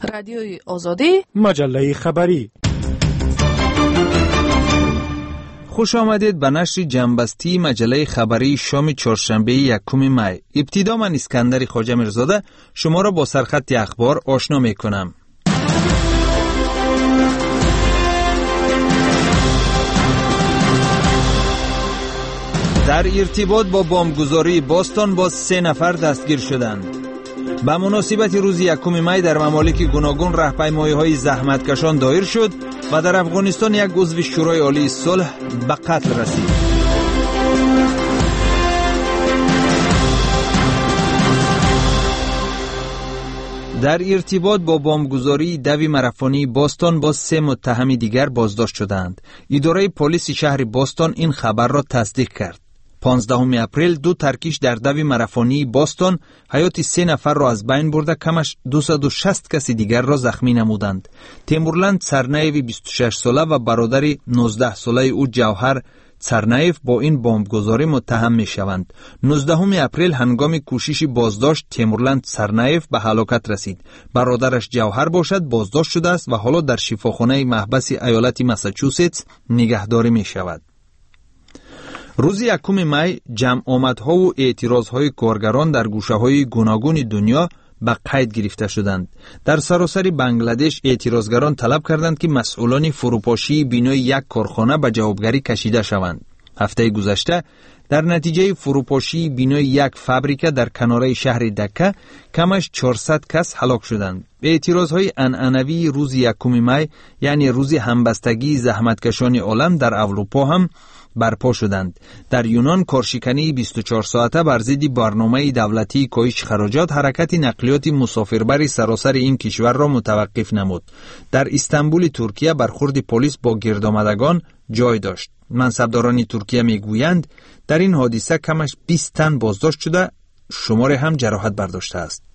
رادیوی آزادی، مجله خبری. خوش آمدید به نشر جنبستی مجله خبری شام چهارشنبه 1 می. ابتدا من اسکندر خواجه میرزاده شما را با سرخط اخبار آشنا می کنم. در ارتباط با بمبگذاری بوستون باز 3 نفر دستگیر شدند. به مناسبت روز 1 می در ممالک گوناگون راهپیمایی‌های زحمتکشان دایر شد و در افغانستان یک عضو شورای عالی صلح به قتل رسید. در ارتباط با بمبگذاری دوی ماراتونی بوستون باز 3 متهم دیگر بازداشت شدند. اداره پلیس شهر بوستون این خبر را تصدیق کرد. 15 اپریل 2 ترکیش در دوی ماراتونی بوستون حیات 3 نفر را از بین برده کمش 260 کسی دیگر را زخمی نمودند. تیمورلند سرنایوی 26 ساله و برادر 19 ساله او جوهر سرنایف با این بمبگذاری متهم می شوند. 19 اپریل هنگام کوشش بازداشت تیمورلند سرنایف به هلاکت رسید. برادرش جوهر باشد بازداشت شده است و حالا در شفاخانه محبس ایالت ماساچوستس نگهداری می شود. روز 1 می جمع آمدها و اعتراضهای کارگران در گوشه‌های گوناگون دنیا به قید گرفته شدند. در سراسر بنگلادش اعتراضگران طلب کردند که مسئولان فروپاشی بینای یک کارخانه به جوابگری کشیده شوند. هفته گذشته در نتیجه فروپاشی بینای یک فابریکه در کناره شهر دکه کمش 400 کس هلاک شدند. اعتراضهای عنعنوی روز 1 می یعنی روز همبستگی زحمتکشان عالم در اروپا هم برپا شدند. در یونان کارشکنی 24 ساعته بر ضد برنامه دولتی کاهش خراجات حرکت نقلیات مسافربر سراسر این کشور را متوقف نمود. در استانبول ترکیه برخورد پلیس با گردآمدگان جای داشت. منصبداران ترکیه میگویند در این حادثه کمش 20 تن بازداشت شده، شمار هم جراحت برداشته است.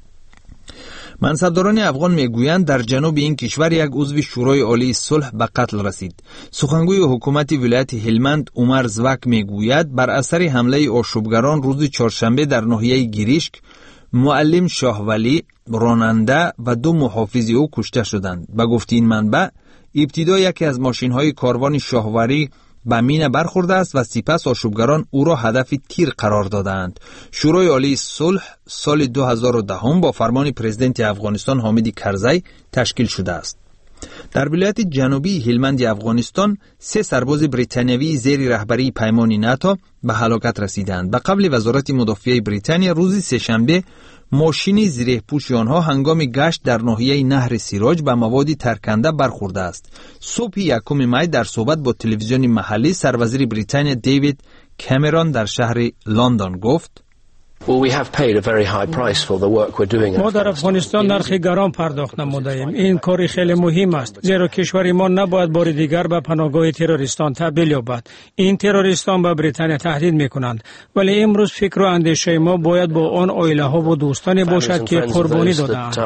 منصبداران افغان میگویند در جنوب این کشور یک عضو شورای عالی صلح به قتل رسید. سخنگوی حکومت ولایت هلمند عمر زوک میگوید بر اثر حمله آشوبگران روز چهارشنبه در ناحیه گیریشک معلم شاهولی، راننده و 2 محافظ او کشته شدند. به گفته این منبع ابتدا یکی از ماشین‌های کاروان شاهوری به مینه برخورده است و سپس آشوبگران او را هدف تیر قرار دادند. شورای عالی صلح سال 2010 با فرمان پرزیدنت افغانستان حامد کرزی تشکیل شده است. در ولایت جنوبی هلمند افغانستان 3 سرباز بریتانیایی زیر رهبری پیمان ناتو به هلاکت رسیدند. به قول وزارت مدافعه بریتانیا روز سه‌شنبه ماشین زره پوش آنها هنگام گشت در ناحیه نهر سیراج به مواد ترکنده برخورده است. صبح 1 می در صحبت با تلویزیون محلی سروزیر بریتانیا دیوید کامرون در شهر لندن گفت ما در افغانستان نرخ گران پرداخت نموده‌ایم. این کاری خیلی مهم است زیرا کشور ما نباید بار دیگر به پناهگاه تروریستان تبدیل یابد. این تروریستان به بریتانیا تهدید می‌کنند، ولی امروز فکر و اندیشه ما باید با آن عائله‌ها و دوستانی باشد که قربانی دادند.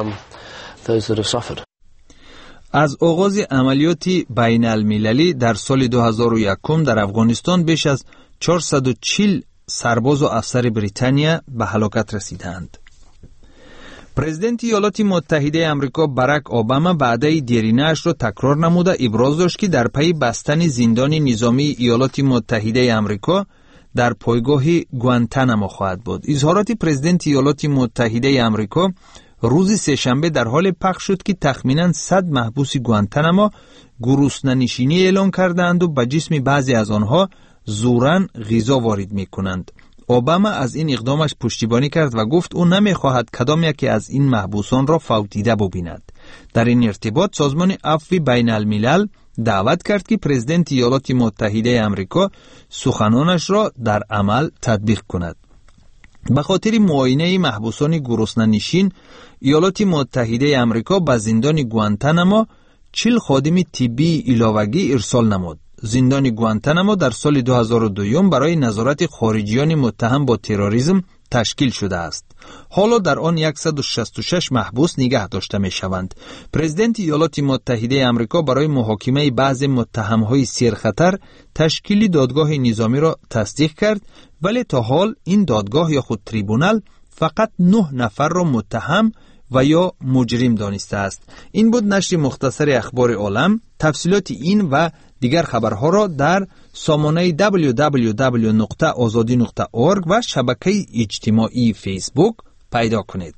از آغاز عملیات بین المللی در سال 2001 در افغانستان بیش از 440 سرباز و افسر بریتانیا به هلاکت رسیدند. پرزیدنت ایالات متحده آمریکا باراک اوباما وعده دیرینه‌اش را تکرار نموده ابراز داشت که در پی بستن زندان نظامی ایالات متحده آمریکا در پایگاه گوانتانامو خواهد بود. اظهارات پرزیدنت ایالات متحده آمریکا روز سه‌شنبه در حال پخش شد که تخمیناً 100 محبوس گوانتانامو گرسنه‌نشینی اعلان کردند و به جسم بعضی از آنها زوراً غذا وارد می‌کنند. اوباما از این اقدامش پشتیبانی کرد و گفت او نمی‌خواهد کدام یکی از این محبوسان را فوت دیده ببیند. در این ارتباط سازمان عفو بین الملل دعوت کرد که پرزیدنت ایالات متحده آمریکا سخنانش را در عمل تطبیق کند. به خاطر معاینه محبوسان گرسنه‌نشین ایالات متحده آمریکا به زندان گوانتانامو 40 خادم طبی علاوگی ارسال نمود. زندان گوانتانامو در سال 2002 برای نظارت خارجیان متهم با تروریسم تشکیل شده است. حالا در آن 166 محبوس نگه داشته می شوند. پرزیدنت ایالات متحده آمریکا برای محاکمه بعض متهم‌های سرخطر تشکیل دادگاه نظامی را تصدیق کرد، ولی تا حال این دادگاه یا خود تریبونال فقط 9 نفر را متهم و یا مجرم دانسته است. این بود نشر مختصر اخبار عالم. تفصیلات این و دیگر خبرها را در سامانه www.azadi.org و شبکه اجتماعی فیسبوک پیدا کنید.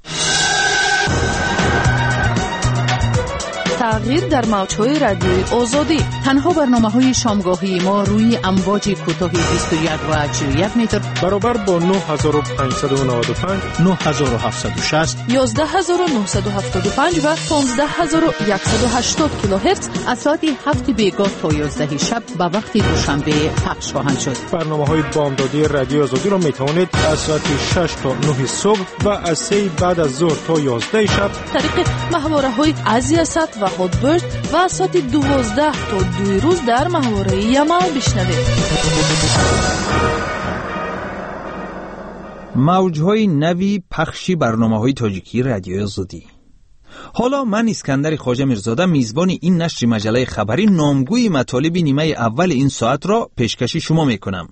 تغییر در موج‌های رادیوی آزادی. تنها برنامه‌های شامگاهی ما روی امواج کوتاه 21 و 41 متر برابر با 9595 9760 11975 و 15180 کیلوهرتز از ساعت 7 بیگاه تا 11 شب به وقت دوشنبه پخش خواهند شد. برنامه‌های بامدادی رادیو آزادی را می‌توانید از ساعت 6 تا 9 صبح و از 3 بعد از ظهر تا 11 شب طریق محوره‌های ازیاست و هودبرد و ساعت 12 تا 2 روز در محوره یمن بشنوید. موجهای نوی پخشی برنامه‌های تاجیکی رادیو آزادی. حالا من اسکندر خواجه میرزاده میزبان این نشر مجله خبری نامگوی مطالب نیمه اول این ساعت را پیشکشی شما میکنم.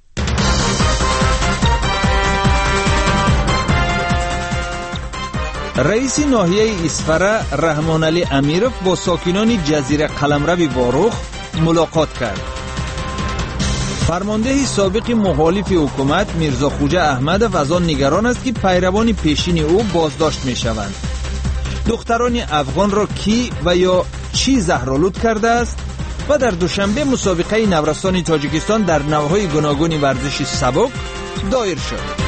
رئیس ناحیه اسفره رحمان علی امیرов با ساکنان جزیره قلمرو وارخ ملاقات کرد. فرمانده سابق مخالف حکومت میرزا خوجه احمدov از آن نگران است که پیروان پیشین او بازداشت می شوند. دختران افغان را کی و یا چی زهرآلود کرده است؟ و در دوشنبه مسابقه نورستان تاجیکستان در نوعهای گوناگون ورزش سبک دایر شد.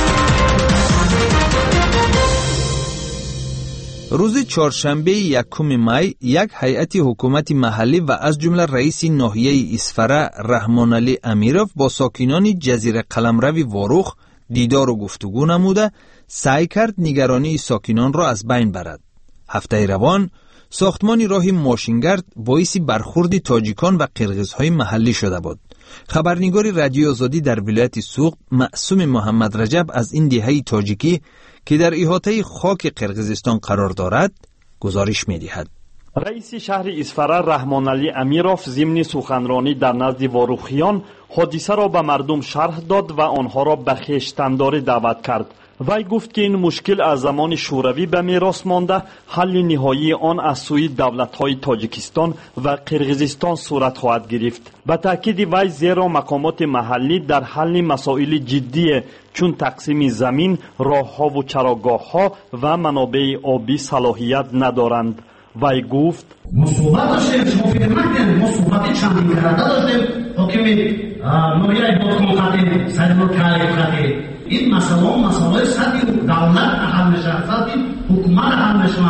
روز چهارشنبه 1 می یک هیئت حکومت محلی و از جمله رئیس ناحیه اسفره رحمان علی امیرov با ساکنان جزیره قلمرو وارخ دیدار و گفتگو نموده سعی کرد نگرانی ساکنان را از بین برد. هفته روان ساختمان راه ماشینگرد باعث برخورد تاجیکان و قرغیزهای محلی شده بود. خبرنگار رادیو آزادی در ولایت سوغد معصوم محمد رجب از این دهه تاجیکی که در احاطه خاک قرغیزستان قرار دارد گزارش می‌دهد. رئیس شهر اسفره رحمان علی امیرov ضمن سخنرانی در نزد واروخیان حادثه را به مردم شرح داد و آنها را به خویشتنداری دعوت کرد. وی گفت که این مشکل از زمان شوروی به میراث مانده، حل نهایی آن از سوی دولت‌های تاجیکستان و قرغیزستان صورت خواهد گرفت. به تاکید وی زیرا مقامات محلی در حل مسائل جدی چون تقسیم زمین، راه‌ها و چراگاه‌ها و منابع آبی صلاحیت ندارند. وی گفت مصوبت داشتیم، شما فکر نکنید مصوبتی چندین کرده داشتیم حاکمی نویای بودکن خطی سریمو کاری خطی این مسئله سطحی دولت حل میشه، سطحی حکومت حل میشه.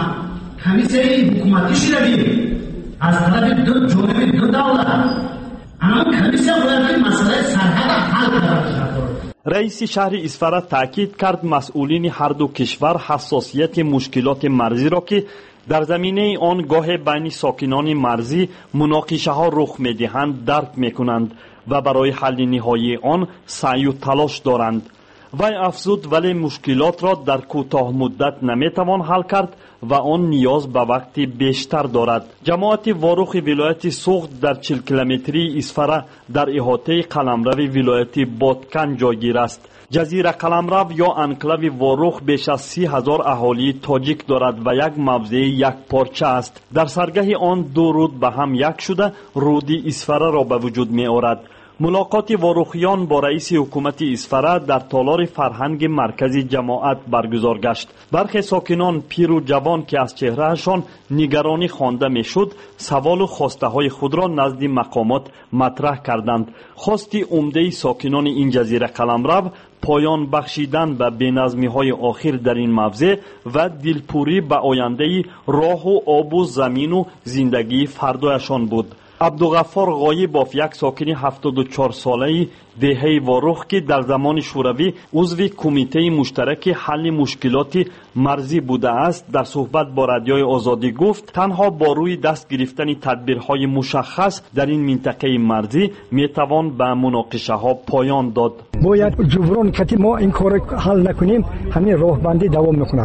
کمیسه حکومتی شدیم از طرف دو جانب دو دولت اما کمیسه باید مسئله سرحد حل کرده. رئیس شهر اسفره تاکید کرد مسئولین هر دو کشور حساسیت مشکلات مرزی را که در زمینه آن گاه بین ساکنان مرزی مناقشه ها رخ میدهند درک میکنند و برای حل نهایی آن سعی و تلاش دارند. وی افزود ولی مشکلات را در کوتاه مدت نمیتوان حل کرد و آن نیاز به وقت بیشتر دارد. جماعت واروخ ولایت سوغد در 40 کیلومتری اسفره در احاطه قلمرو ولایت بادکن جایگیر است. جزیره قلمرو یا انکلاو واروخ بیش از 30,000 اهالی تاجیک دارد و یک موضع یک پارچه است. در سرگاه آن دو رود به هم یک شده رود اسفره را به وجود می آورد. ملاقات واروخیان با رئیس حکومت اسفره در تالار فرهنگ مرکزی جماعت برگزار گشت. برخی ساکنان پیر و جوان که از چهرهشان نگرانی خوانده میشد سوال و خواسته های خود را نزد مقامات مطرح کردند. خواست عمده ساکنان این جزیره قلمرو پایان بخشیدن به بینظمی های آخر در این موضع و دلپوری به آینده راه و آب و زمین و زندگی فردایشان بود. عبدالغفار غایباف یک ساکن 74 ساله دهه واروخ که در زمان شوروی عضو کمیته مشترک حل مشکلات مرزی بوده است در صحبت با رادیوی آزادی گفت تنها با روی دست گرفتن تدبیرهای مشخص در این منطقه مرزی میتوان به مناقشه ها پایان داد. باید جبران کتی ما این کار حل نکنیم همین راه بندی دوام میکند.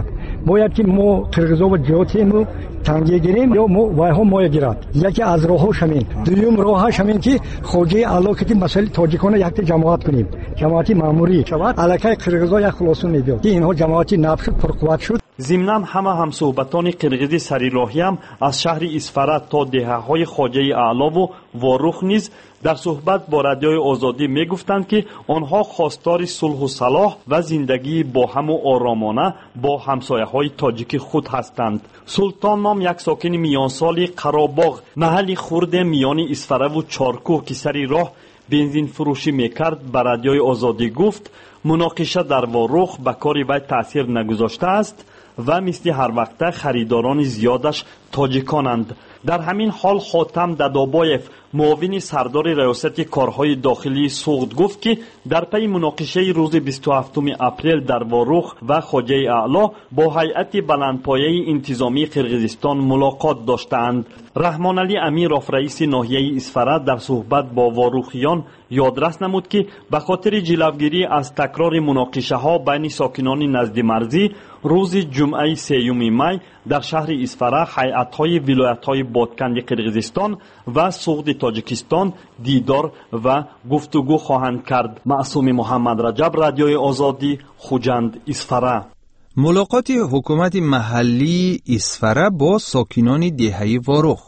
باید که ما قرقیزا و جهاتیمو تنگی گیریم یا ما وایها ما گیرد. یکی از راهاش همین، دوم راهش همین که خواجه علاقه که مسئله تاجیکان یک جماعت کنیم، جماعتی ماموری شود علاقه قرقیزا یک خلاصون میداد که اینها جماعتی نبشد پرقوت شد. ضمناً همه همصحبتان قرقیزی سریراهی هم از شهر اسفره تا دهه‌های خواجه اعلی و واروخ نیز در صحبت با رادیوی آزادی میگفتند که آنها خواستار صلح و صلاح و زندگی با هم و آرامانه با همسایه‌های تاجیک خود هستند. سلطان نام یک ساکن میانسالی قراباغ محلی خرد میان اسفره و چارکوه که سری راه بنزین فروشی میکرد به رادیوی آزادی گفت مناقشه در واروخ به کار وی تاثیر نگذاشته است و مثل هر وقت خریداران زیادش تاجیکانند. در همین حال خاتم ددابایف معاون سردار ریاست کارهای داخلی سوخت گفت که در پی مناقشه روز 27 اپریل در واروخ و خواجه اعلی با هیئت بلندپایه انتظامی قرقیزستان ملاقات داشتند. رحمان علی امیرов رئیس ناحیه اسفره در صحبت با واروخیان یادرس نمود که به خاطر جلوگیری از تکرار مناقشه ها بین ساکنان نزد مرزی روز جمعه 3 می در شهر اسفره هیئت‌های ولایت‌های بادکند قرقیزستان و سوخت تاجیکستان دیدار و گفتگو خواهند کرد. معصوم محمد رجب، رادیوی آزادی، خوجند، اسفره. ملاقات حکومت محلی اسفره با ساکنان دهه واروخ.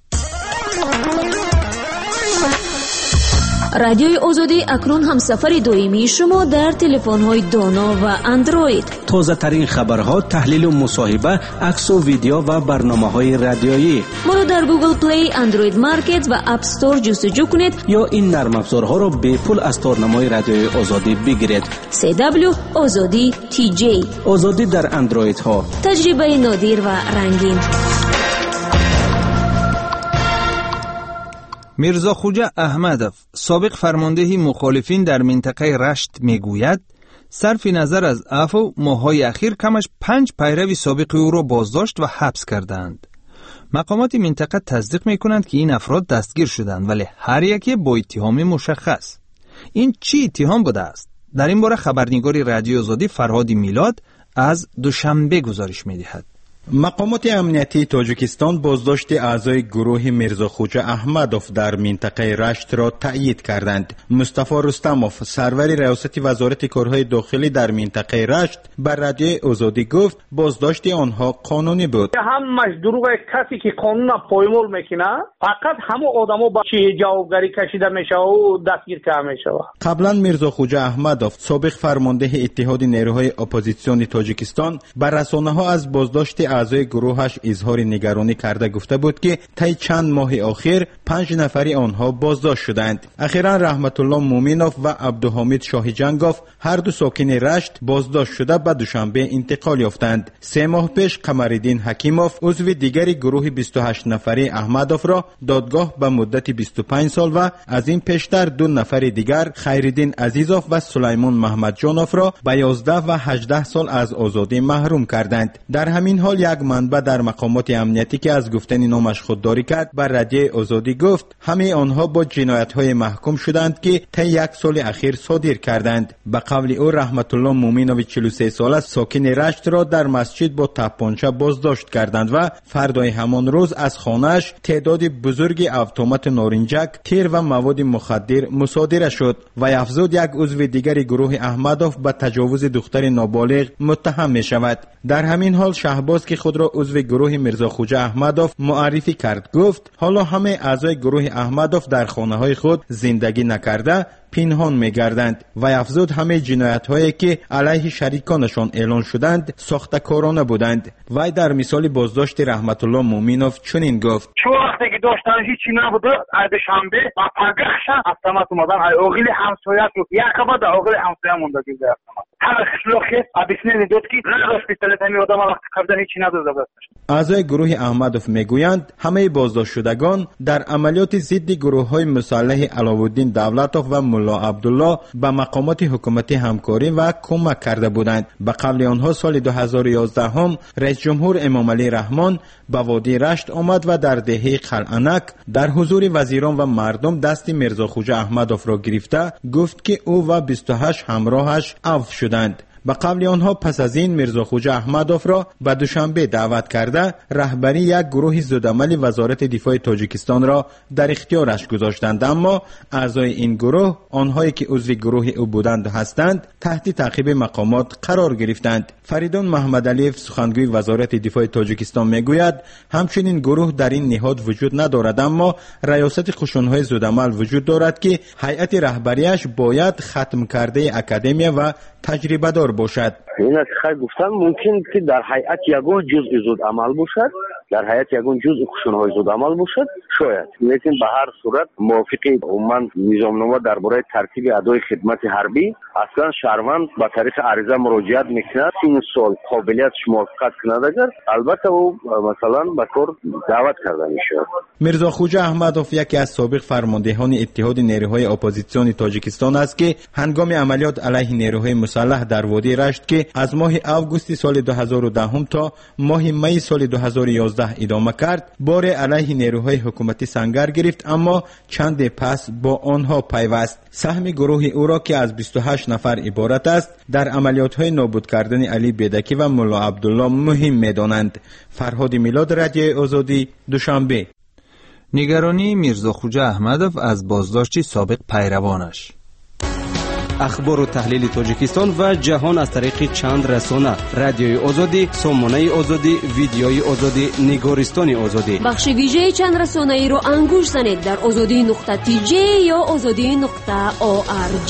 رادیوی آزادی اکنون هم سفر دائمی شما در تلفن‌های دانا و اندروید. تازه ترین خبرها، تحلیل و مصاحبه، عکس و ویدیو و برنامه‌های رادیویی. ما را در گوگل پلی، اندروید مارکت و اپ استور جستجو کنید یا این نرم افزارها را به پول از تارنمای رادیوی آزادی بگیرید. CW آزادی TJ، آزادی در اندروید ها، تجربه نادر و رنگین. میرزا خوجه احمدov سابق فرمانده مخالفین در منطقه رشت میگوید صرف نظر از عفو ماه‌های اخیر کمش 5 پیرو سابق او را بازداشت و حبس کردند. مقامات منطقه تصدیق میکنند که این افراد دستگیر شدند ولی هر یکی با اتهام مشخص. این چی اتهام بوده است؟ در این باره خبرنگار رادیو آزادی فرهاد میلاد از دوشنبه گزارش میدهد. مقامات امنیتی تاجیکستان بازداشت اعضای گروه میرزا خوجه احمدov در منطقه رشت را تأیید کردند. مصطفی رستموف سرور ریاست وزارت کارهای داخلی در منطقه رشت بر رادیوی آزادی گفت بازداشت آنها قانونی بود. همش دروغ، کسی که قانون پایمال میکنه فقط همه آدما با چی جوابگری کشیده میشه و دستگیر کرده میشه. قبلا میرزا خوجه احمدov سابق فرمانده اتحاد نیروهای اپوزیسیون تاجیکستان بر رسانه‌ها از بازداشت اعضای گروهش اظهار نگرانی کرده گفته بود که طی چند ماه اخیر 5 نفری آنها بازداشت شدند. اخیراً رحمت الله مومینوف و عبدالحمید شاه جنگوف هر دو ساکن رشت بازداشت شده به دوشنبه انتقال یافتند. 3 ماه پیش قمرالدین حکیموف عضو دیگری گروه 28 نفری احمدov را دادگاه به مدت 25 سال و از این پیشتر 2 نفر دیگر خیرالدین عزیزوف و سلیمان محمدجانوف را به 11 و 18 سال از آزادی محروم کردند. در همین حال یک منبع در مقامات امنیتی که از گفتن نامش خودداری کرد بر رادیوی آزادی گفت همه آنها با جنایت‌های محکوم شدند که طی 1 سال اخیر صادر کردند. به قول او رحمت الله مومینوف 43 ساله ساکن رشت را در مسجد با تپانچه بازداشت کردند و فردای همان روز از خانه‌اش تعداد بزرگی اتومات نارنجک، تیر و مواد مخدر مصادره شد و افزود یک عضو دیگر گروه احمدov به تجاوز دختر نابالغ متهم می شود. در همین حال شهباز که خود را عضو گروه میرزا خوجه احمدov معرفی کرد گفت حالا همه اعضای گروه احمدov در خانه‌های خود زندگی نکرده پنهان می‌گردند و افزود همه جنایت‌هایی که علیه شریکانشان اعلان شدند ساخته‌کارانه بودند. وی در مثال بازداشت رحمت الله مومینوف چنین گفت: چون وقتی که داشتن هیچی نبوده از شنبه و پگاهشان автомат اومدن اوغلی همسایه رو یکبا در اوغلی همسایه مونده دیگه автомат هر خلوخی ابیسنی داد که نداشت پیستولت همی آدم وقت کردن هیچی نداده بود. اعضای گروه احمدov میگویند همه بازداشت شدگان در عملیات ضد گروه‌های مسلح علاءالدین دولتوف و ملا عبدالله به مقامات حکومتی همکاری و کمک کرده بودند. به قول آنها سال 2011 هم رئیس جمهور امام علی رحمان به وادی رشت آمد و در دهه قلعه‌نک در حضور وزیران و مردم دست میرزا خوجه احمدov را گرفته گفت که او و 28 همراهش عفو شدند. به قول آنها پس از این میرزا خوجا احمدوف را به دوشنبه دعوت کرده رهبری یک گروه زودعمل وزارت دفاع تاجیکستان را در اختیارش گذاشتند، اما اعضای این گروه، آنهایی که عضو گروه او بودند هستند، تحت تعقیب مقامات قرار گرفتند. فریدون محمد علیف سخنگوی وزارت دفاع تاجیکستان میگوید همچنین گروه در این نهاد وجود ندارد، اما ریاست خشونهای زودعمل وجود دارد که هیئت رهبریش باید ختم کرده اکادمیا و تجربه دار باشد. این از خیلی گفتم ممکن که در هیئت یگان جزء زودعمل باشد، در هیئت یگان جزء خشونهای زودعمل باشد شاید، لیکن به هر صورت موافق عموما نظامنامه درباره ترتیب ادای خدمت حربی اصلا شهروند با طریق عریضه مراجعت میکند. این سال قابلیتش موافقت کند اگر البته او مثلا به کار دعوت کرده میشود. میرزا خوجا احمدوف یکی از سابق فرماندهان اتحاد نیروهای اپوزیسیون تاجیکستان است که هنگام عملیات علیه نیروهای مسلح در وادی رشت که از ماه آگوست سال 2010 تا ماه می سال 2011 ادامه کرد، بار علیه نیروهای حکومتی سنگر گرفت، اما چند پس با آنها پیوست. سهم گروه او را که از 28 نفر عبارت است در عملیات‌های نابود کردن علی بیدکی و ملا عبدالله مهم می‌دانند. فرهاد میلاد، رادیو آزادی، دوشنبه. نگرانی میرزا خوجا احمدوف از بازداشت سابق پیروانش. اخبار و تحلیل تاجیکستان و جهان از طریق چند رسانه: رادیوی آزادی، سامانه آزادی، ویدیوی آزادی، نگارستان آزادی. بخش ویژه چند رسانه ای رو انگوش زنید در azadi.tj یا azadi.org.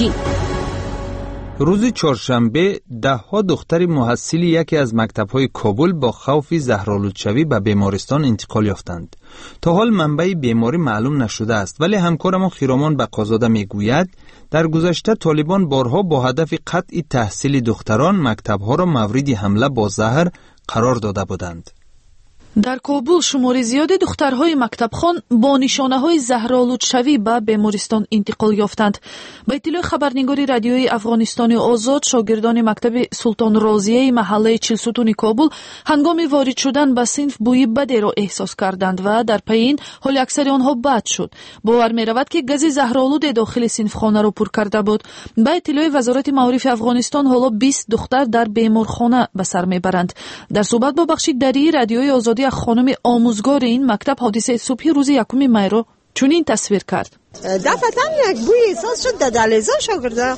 روز چهارشنبه ده‌ها دختر محصل یکی از مکتب‌های کابل با خوف زهرآلودشوی به بیمارستان انتقال یافتند. تا حال منبع بیماری معلوم نشده است، ولی همکارمان خیرامان بقازاده میگوید در گذشته طالبان بارها با هدف قطع تحصیل دختران مکتب‌ها را مورد حمله با زهر قرار داده بودند. در کابل شماری زیاد دخترهای مکتبخوان با نشانه‌های زهرآلودشوی به بیمارستان انتقال یافتند. با اطلاع خبرنگاری رادیوی افغانستان آزاد، شاگردان مکتب سلطان رازیه محله چلستون کابل هنگام وارد شدن به صنف بوی بدی را احساس کردند و در پی این حال اکثر آنها بد شد. باور می‌رود که گاز زهرآلود داخل صنفخانه را پر کرده بود. با اطلاع وزارت معارف افغانستان حالا 20 دختر در بیمارخانه به سر میبرند. در صحبت با بخش دری رادیوی آزادی خانم آموزگار این مکتب حادثه صبح روز 1 می را چنین تصویر کرد. دفعتا یک بوی احساس شد در دهلیزا شاگردا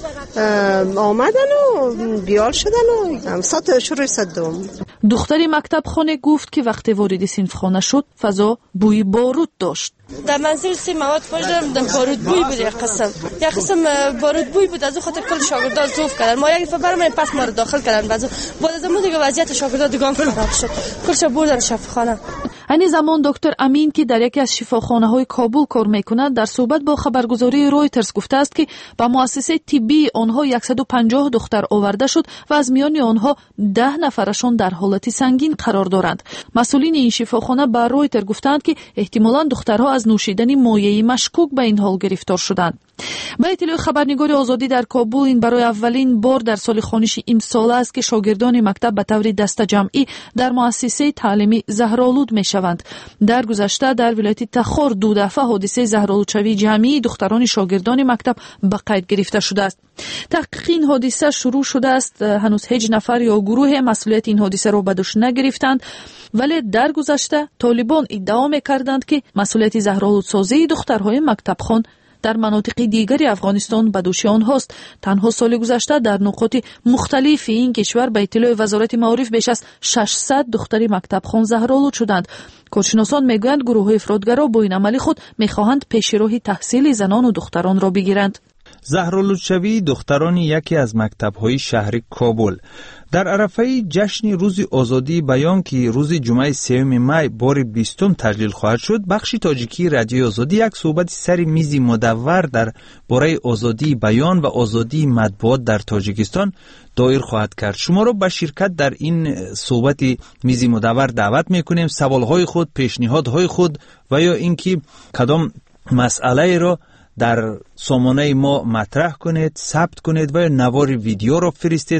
آمدن و بیار شدن و ساعت شروع صدام. دختری مکتب خانه گفت که وقتی وارد صنف خانه شد فضا بوی بارود داشت. در منزل 3 مواد پاشدم بارود بوی بود. یک قسم بارود بوی بود، از اون خاطر کل شاگردا زوف کردن. ما یک دفعه برام پس ما رو داخل کردن. بعد از اون دیگه وضعیت شاگردا دیگه خراب شد. کلش بردن شفاخانه. این زمان دکتر امین که در یکی از شفاخانه‌های کابل کار می‌کند در صحبت با خبرگزاری رویترز گفته است که به مؤسسه طبی آنها 150 دختر آورده شد و از میان آنها 10 نفرشان در حالت سنگین قرار دارند. مسئولین این شفاخانه به رویترز گفتند که احتمالاً دخترها از نوشیدن مایعی مشکوک به این حال گرفتار شدند. با اطلاع خبرنگار آزادی در کابل، این برای اولین بار در سال خوانش امسال است که شاگردان مکتب به طور دست جمعی در مؤسسه تعلیمی زهرآلود میشوند. در گذشته در ولایت تخار 2 دفعه حادثه زهرآلودشوی جمعی دختران شاگردان مکتب به قید گرفته شده است. تحقیق این حادثه شروع شده است. هنوز هیچ نفر یا گروه مسئولیت این حادثه را به دوش نگرفتند، ولی در گذشته طالبان ادعا می‌کردند که مسئولیت زهرآلودسازی دخترهای مکتبخوان در مناطق دیگری افغانستان به دوش آنهاست. تنها سال گذشته در نقاط مختلف این کشور به اطلاع وزارت معارف بیش از 600 دختری مکتبخوان زهرآلود شدند. کارشناسان میگویند گروه‌های افراطگرا با این عمل خود میخواهند پیش راه تحصیل زنان و دختران را بگیرند. زهرآلودشوی دختران یکی از مکتب‌های شهر کابل. در عرفه جشن روز آزادی بیان که روز جمعه 3 می بار 20 تجلیل خواهد شد، بخش تاجیکی رادیو آزادی یک صحبت سر میز مدور در باره آزادی بیان و آزادی مطبوعات در تاجیکستان دایر خواهد کرد. شما را به شرکت در این صحبت میز مدور دعوت میکنیم. سوالهای خود، پیشنهادهای خود و یا اینکه کدام مسئله را در سامانه ما مطرح کنید، ثبت کنید و یا نوار ویدیو را فرستید و یا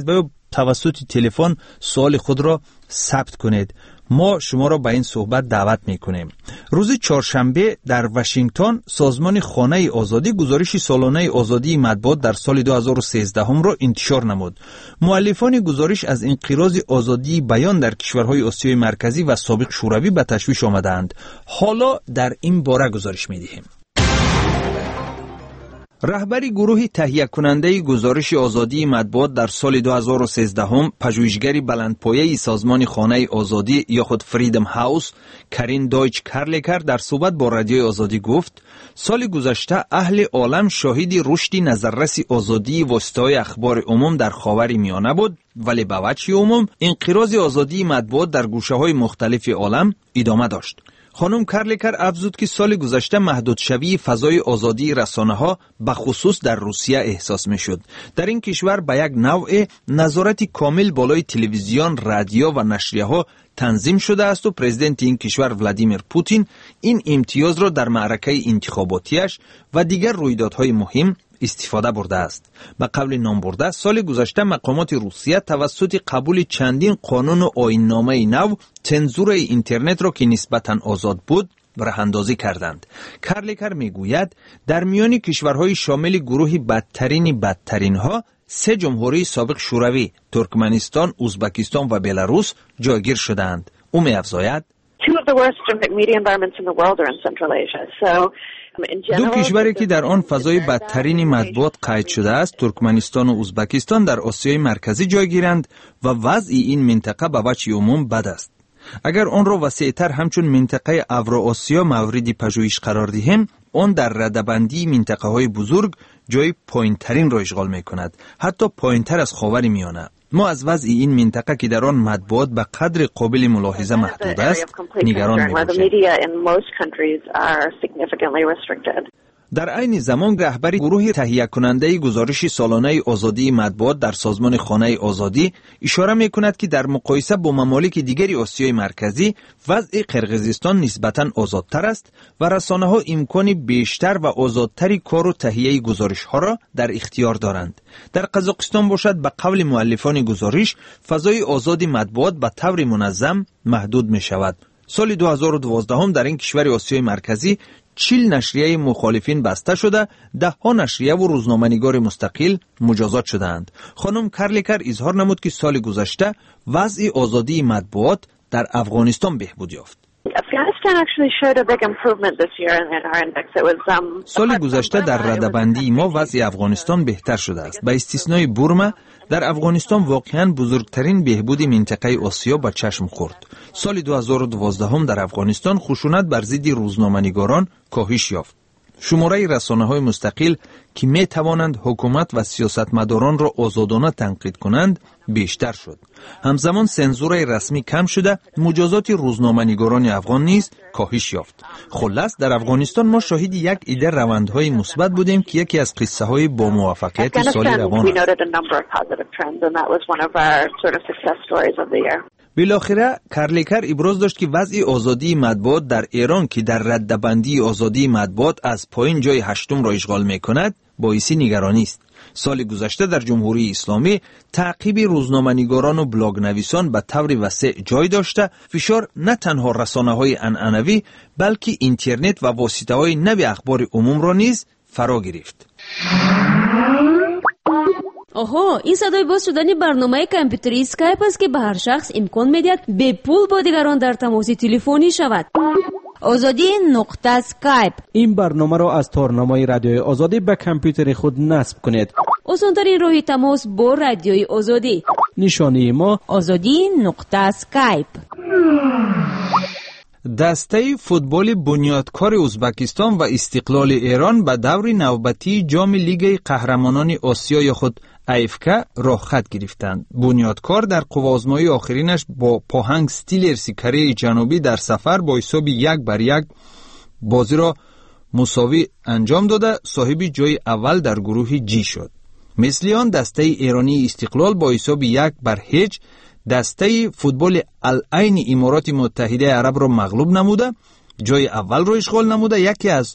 توسط تلفن سوال خود را ثبت کنید. ما شما را به این صحبت دعوت میکنیم. روز چهارشنبه در واشنگتن سازمان خانه آزادی گزارش سالانه آزادی مطبوعات در سال 2013 را انتشار نمود. مؤلفان گزارش از انقراض آزادی بیان در کشورهای آسیای مرکزی و سابق شوروی به تشویش آمدند. حالا در این باره گزارش میدهیم. رهبری گروه تهیه کننده گزارش آزادی مطبوعات در سال 2013 پژوهشگر بلندپایه سازمان خانه آزادی یا خود فریدم هاوس کرین دایچ کارلکر در صحبت با رادیوی آزادی گفت سال گذشته اهل عالم شاهد رشد نظررس آزادی واسطه‌های اخبار عموم در خاور میانه بود، ولی به وجه عموم انقراض آزادی مطبوعات در گوشه‌های مختلف عالم ادامه داشت. خانم کارلکر افزود که سال گذشته محدود شوی فضای آزادی رسانه‌ها به خصوص در روسیه احساس می‌شد. در این کشور به یک نوع نظارت کامل بالای تلویزیون، رادیو و نشریه‌ها تنظیم شده است و پرزیدنت این کشور ولادیمیر پوتین این امتیاز را در معرکه انتخاباتیش و دیگر رویدادهای مهم استفاده برده است. به قول نامبرده سال گذشته مقامات روسیه توسط قبول چندین قانون و آیین‌نامه نو چنزور اینترنت را که نسبتاً آزاد بود راه‌اندازی کردند. کارلکر میگوید در میان کشورهای شامل گروه بدترین ها 3 جمهوری سابق شوروی، ترکمنستان، ازبکستان و بلاروس جایگیر شدند. او می‌افزاید دو کشوری که در آن فضای بدترین مطبوعات قید شده است، ترکمنستان و ازبکستان در آسیای مرکزی جایگیرند و وضع این منطقه به وجه عموم بد است. اگر آن را وسیع‌تر همچون منطقه اوراسیا مورد پژوهش قرار دهیم، آن در رده‌بندی منطقه‌های بزرگ جای پایین‌ترین را اشغال می‌کند، حتی پایین‌تر از خاور میانه. ما از وضع این منطقه که در آن مطبوعات به قدر قابل ملاحظه محدود است نگران می‌باشیم. در عین زمان رهبر گروه تهیه کننده گزارش سالانه آزادی مطبوعات در سازمان خانه آزادی اشاره می‌کند که در مقایسه با ممالک دیگری آسیای مرکزی وضع قرقیزستان نسبتاً آزادتر است و رسانه‌ها امکان بیشتر و آزادتری کار و تهیه گزارش‌ها را در اختیار دارند. در قزاقستان باشد به قول مؤلفان گزارش فضای آزاد مطبوعات به طور منظم محدود می‌شود. سال 2012 در این کشور آسیای مرکزی 40 نشریه مخالفین بسته شده، 10 نشریه و روزنامه‌نگار مستقل مجازات شدند. خانم کارلکر اظهار نمود که سال گذشته وضع آزادی مطبوعات در افغانستان بهبود یافت. سال گذشته در رده‌بندی ما وضع افغانستان بهتر شده است. به استثنای بورما در افغانستان واقعاً بزرگترین بهبود منطقه آسیا به چشم خورد. سال 2012 در افغانستان خشونت بر ضد روزنامه‌نگاران کاهش یافت. شماره رسانه‌های مستقل که می توانند حکومت و سیاستمداران را آزادانه تنقید کنند بیشتر شد. همزمان سنزور رسمی کم شده، مجازات روزنامه‌نگاران افغان نیز کاهش یافت. خلاص در افغانستان ما شاهد یک عده روندهای مثبت بودیم که یکی از قصه‌های با موفقیت سال روان است. بالاخره کارلکر ابراز داشت که وضع آزادی مطبوعات در ایران که در رده‌بندی آزادی مطبوعات از پایین جای 8 را اشغال می‌کند باعث نگرانی است. سال گذشته در جمهوری اسلامی تعقیب روزنامه‌نگاران و بلاگ نویسان به طور وسیع جای داشته، فشار نه تنها رسانه‌های عنعنوی بلکه اینترنت و واسطه‌های نو اخبار عموم را نیز فرا گرفت. آها، این صدای باز شدن برنامه کامپیوتری اسکایپ است که به هر شخص امکان می‌دهد به پول با دیگران در تماس تلفنی شود. azadi.skype. این برنامه را از تارنامه رادیوی آزادی به کامپیوتر خود نصب کنید. آسان‌ترین راه تماس با رادیوی آزادی. نشانی ما azadi.skype. دسته فوتبال بنیادکار ازبکستان و استقلال ایران به دور نوبتی جام لیگ قهرمانان آسیا یا خود ایفکا راه خط گرفتند. بنیادکار در قوازمایی آخرینش با پاهنگ ستیلرز کره جنوبی در سفر با حساب 1-1 بازی را مساوی انجام داده صاحب جای اول در گروه جی شد. مثل آن دسته ایرانی استقلال با حساب 1-0 دسته فوتبال العین امارات متحده عرب را مغلوب نموده جای اول رو اشغال نموده یکی از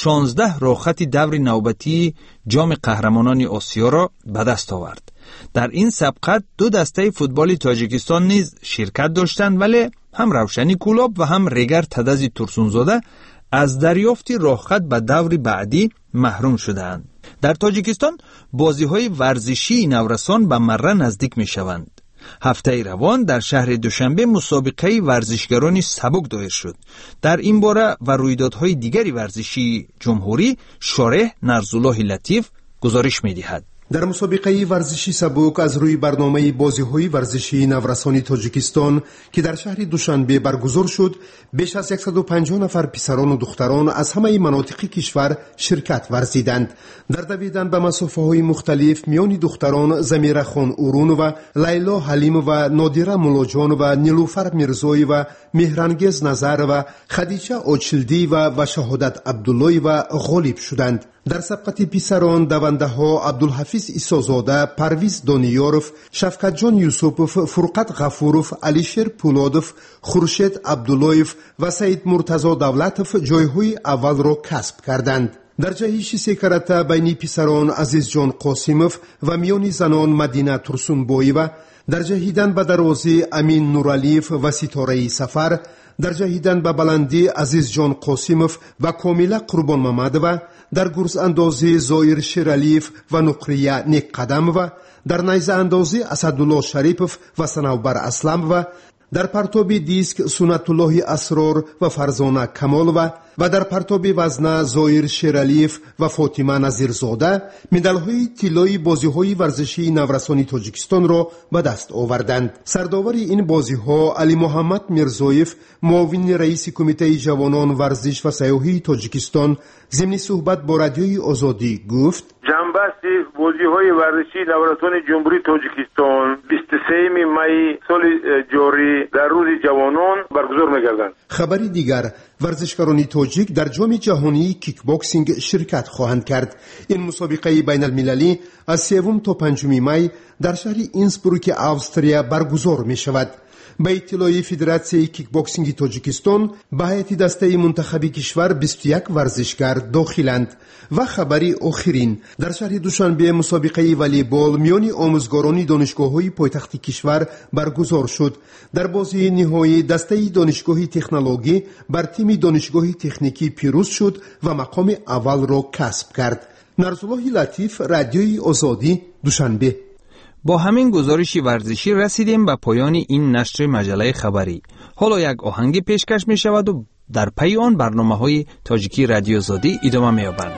16 رخخت دور نوبتی جام قهرمانان آسیا را به دست آورد. در این سبقت دو دسته فوتبال تاجیکستان نیز شرکت داشتند، ولی هم روشنی کولاب و هم ریگر تدزی ترسونزاده از دریافت رخخت به دور بعدی محروم شدند. در تاجیکستان بازی‌های ورزشی نورسان به مره نزدیک می‌شوند. هفته روان در شهر دوشنبه مسابقه ورزشگران سبک دایر شد. در این باره و رویدادهای دیگری ورزشی جمهوری شارح نرزالله لطیف گزارش می‌دهد. در مسابقه ورزشی سبک از روی برنامه بازی‌های ورزشی نورسان تاجیکستان که در شهر دوشنبه برگزار شد، بیش از 150 نفر پسران و دختران از همه مناطق کشور شرکت ورزیدند. در دویدن به مسافه‌های مختلف میان دختران زمیره خان اورون و لیلا حلیم و نادیره مولاجان و نیلوفر میرزایی و مهرانگیز نظر و خدیجه آچلدی و شهادت عبدالله و غالب شدند. در سبقت پسران دونده ها عبدالحفیظ ایسازاده، پرویز دانیاروف، شفقت جان یوسفوف، فرقت غفوروف، علیشیر پولادوف، خورشید عبداللهیف و سید مرتضی دولتوف جایهای اول را کسب کردند. در جهش سکرته بین پسران عزیز جان قاسموف و میان زنان مدینه ترسونبایی و در جهیدن به دروازه امین نورالیف و ستاره سفر، در جهیدن به بلندی عزیز جان قاسموف و کامیله قربان محمد و در گرز اندازی زایر شیرالیف و نقریه نیک قدم و در نیزه اندازی اسدالله شریفوف و صنوبر اسلم و در پرتاب دیسک سنت الله اسرار و فرزانه کمال و در پرتاب وزنه زایر شیرالیف و فاطمه نظیرزاده مدال‌های طلایی بازی‌های ورزشی نورسان تاجیکستان را به دست آوردند. سرداور این بازی‌ها علی محمد میرزایف، معاون رئیس کمیته جوانان ورزش و سیاحی تاجیکستان، ضمن صحبت با رادیوی آزادی گفت: جنبست بازی‌های ورزشی نورسان جمهوری تاجیکستان 23 می سال جاری در روز جوانان برگزار می‌گردند. خبری دیگر، ورزشکاران تاجیک در جام جهانی کیک باکسینگ شرکت خواهند کرد. این مسابقه بین المللی از 3 تا 5 می در شهر اینسبروک استریا برگزار می شود. به اطلاع فدراسیون کیک باکسینگ تاجیکستان به هیئت دسته منتخبی کشور 21 ورزشکار داخلند. و خبری آخرین، در شهر دوشنبه مسابقه والیبال میان آموزگاران دانشگاه‌های پایتخت کشور برگزار شد. در بازی نهایی دسته دانشگاه تکنولوژی بر تیم دانشگاه تکنیکی پیروز شد و مقام اول را کسب کرد. نرزالله لطیف، رادیوی آزادی، دوشنبه. با همین گزارش ورزشی رسیدیم به پایان این نشر مجله خبری. حالا یک آهنگ پیشکش می شود و در پی آن برنامه‌های تاجیکی رادیو آزادی ادامه می یابند.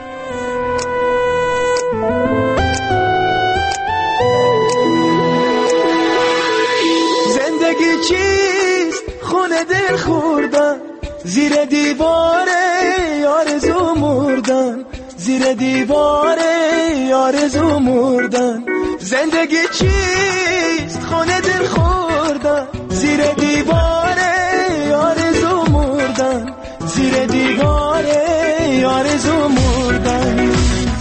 زندگی چیست؟ خونه دل خوردن، زیر دیوار آرزو مردن، زیر دیوار آرزو مردن. زندگی چیست؟ خونه دل خوردن، زیر دیوار آرزو مردن، زیر دیوار آرزو مردن.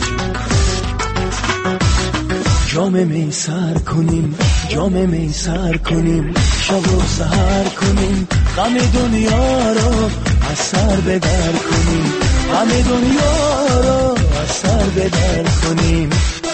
جام می سر کنیم، جام می سر کنیم، شب و سحر کنیم، غم دنیا رو از سر بدر کنیم، غم دنیا رو از سر بدر کنیم.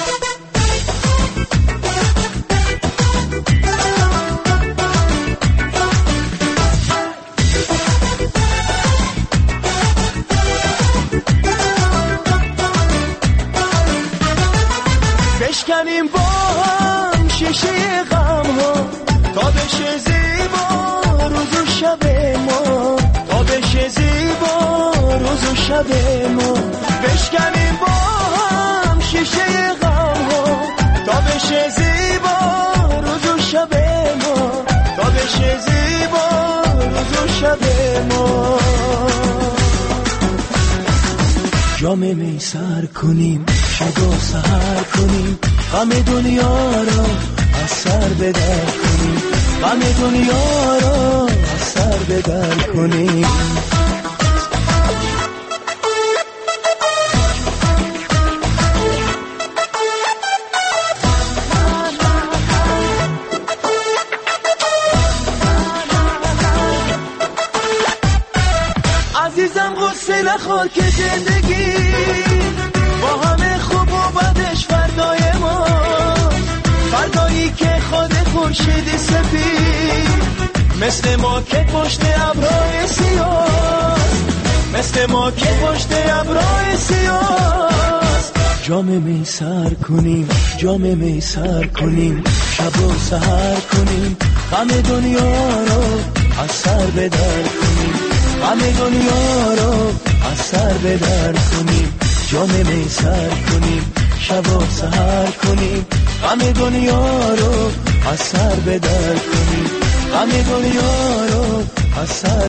بشکنیم با هم شیشه غم ها تا بشه زیبا روز و شب ما، تا بشه زیبا روز و شب ما. بشکنیم با هم شیشه غم ها تا بشه زیبا روز و شب ما، تا بشه زیبا روز و شب ما. جام می سر کنیم، شب و سحر کنیم، غم دنیا رو از سر بدر کنیم، غم دنیا رو از سر بدر کنیم. نخور که زندگی با همه خوب و بدش فردای ما، فردایی که خود خورشید سپید مثل ما که پشت ابرهای سیاه، مثل ما که پشت ابرهای سیاه. جام می سر کنیم، جام می سر کنیم، شب و سحر کنیم، غم دنیا رو از سر بدر کنیم، غم دنیا رو از سر بدر کنیم. جام می سر کنیم، شب و سحر کنیم، غم دنیا رو از سر بدر کنیم، غم دنیا رو از سر